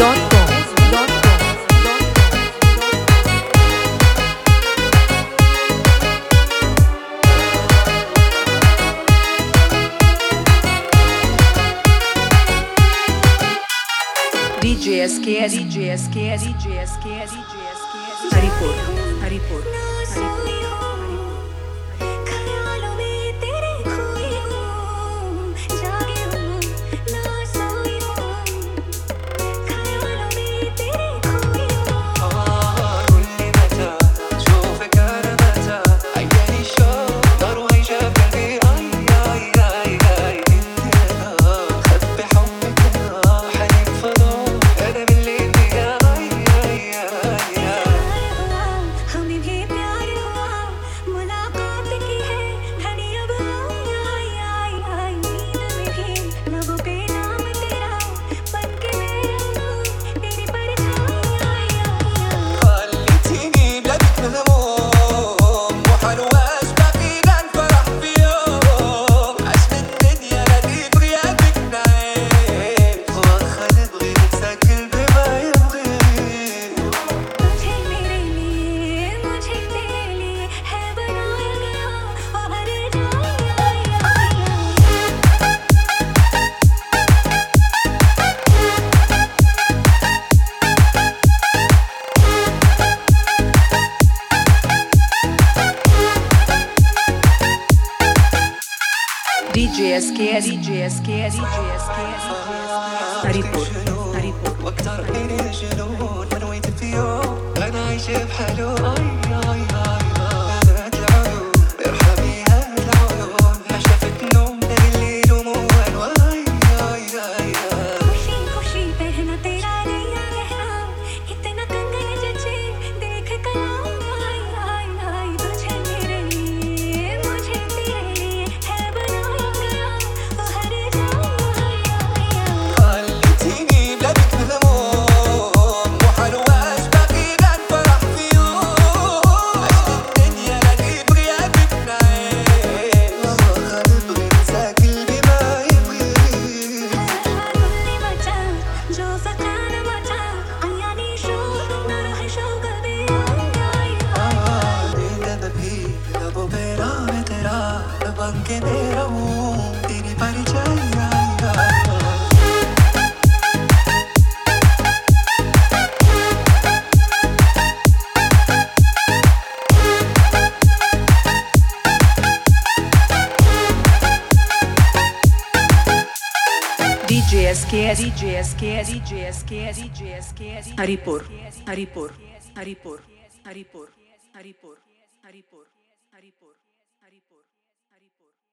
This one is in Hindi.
हरिपुर हरिपुर हरिपुर हरिपुर واكتر من الجنون ما نويت في يوم انا عايشه بحاله ذات العيون ارحميها العيون ما شافت نوم الليل وموال खुशी खुशी पहना तेरा नया गहना इतना कंगन जचे देख कलाम तुझे मेरे लिए मुझे तेरे लिए है बनाया गया वो हर خليتيني بلادك مهموم وحلواش باقي غير فرح في يوم عشت الدنيا لاني بغيابك نعيش والله نبغي ننسى قلبي ما يبغي كل متى जो फकाना मचा यानी शो ना रहे शो कभी लब मेरा मैं तेरा बन के मेरा हूँ तेरी परिचय हरिपुर हरिपुर हरिपुर हरिपुर हरिपुर हरिपुर हरिपुर हरिपुर हरिपुर